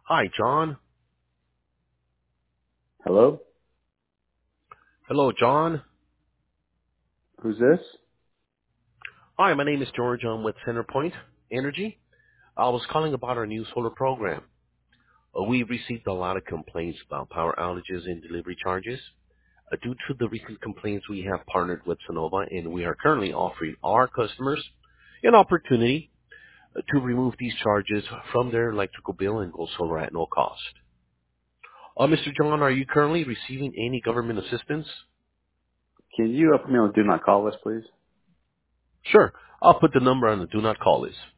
Hi, John. Hello? Hello, John. Who's this? Hi, my name is George. I'm with CenterPoint Energy. I was calling about our new solar program. We received a lot of complaints about power outages and delivery charges. Due to the recent complaints, we have partnered with Sonova, and we are currently offering our customers an opportunity to remove these charges from their electrical bill and go solar at no cost. Mr. John, are you currently receiving any government assistance? Can you put me on Do Not Call List, please? Sure. I'll put the number on the do not call list.